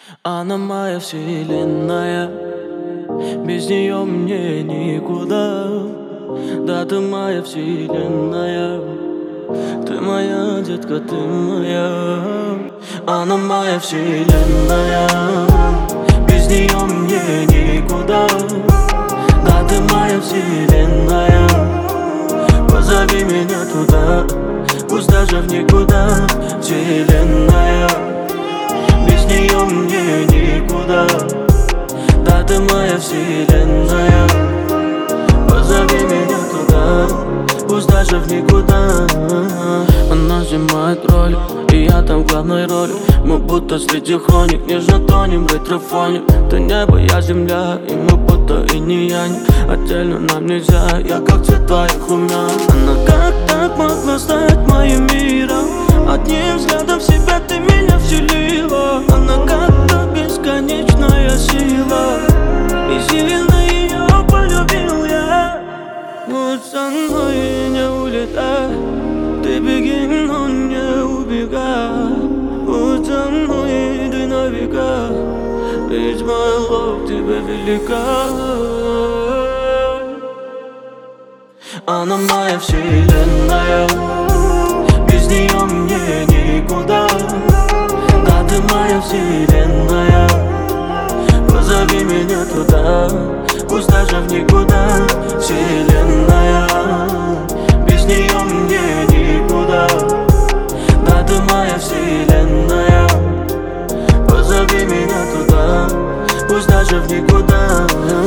Она моя вселенная, без нее мне никуда. Да, ты моя вселенная, ты моя детка, ты моя. Она моя вселенная, без нее мне никуда. Да, ты моя вселенная, позови меня туда, пусть даже в никуда. Вселенная, без нее мне никуда. Да, ты моя вселенная, позови меня туда, пусть даже в никуда. Она снимает ролик, и я там в главной роли. Мы будто среди хроник, нежно тонем в ретрофоне. Ты небо, я земля, и мы будто и не янь. Отдельно нам нельзя, я как цвет твоих румян. Она как так могла стать моим миром? Одним взглядом в себя ты меня вселила. Она как-то бесконечная сила, и сильно ее полюбил я. Вот со мной не улетай, ты беги, но не убегай. Вот со мной иди на века, ведь моя любовь тебе велика. Она моя вселенная, без нее мне никуда. Да, ты моя вселенная, позови меня туда, пусть даже в никуда. Вселенная, без нее мне никуда. Да, ты моя вселенная, позови меня туда, пусть даже в никуда.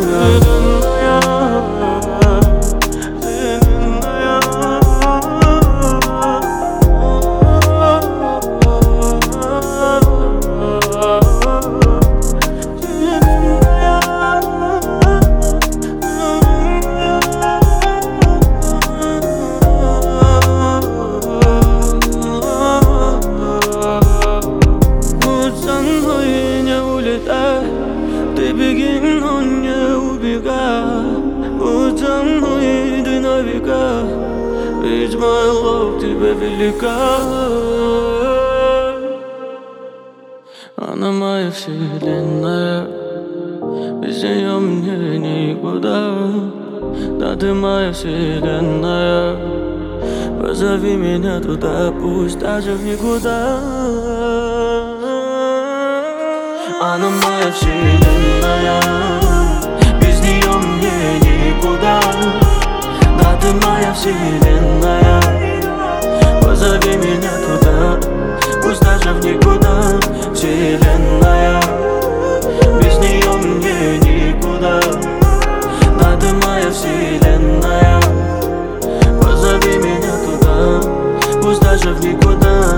Ты беги, но не убегай. Будь со мной, иди на века, ведь моя любовь тебе велика. Она моя вселенная, без нее мне никуда. Да, ты моя вселенная, позови меня туда, пусть даже в никуда. Она моя вселенная, без нее мне никуда. Да, ты моя вселенная, позови меня туда, пусть даже в никуда. Вселенная, без нее мне никуда. Да, ты моя вселенная, позови меня туда, пусть даже в никуда.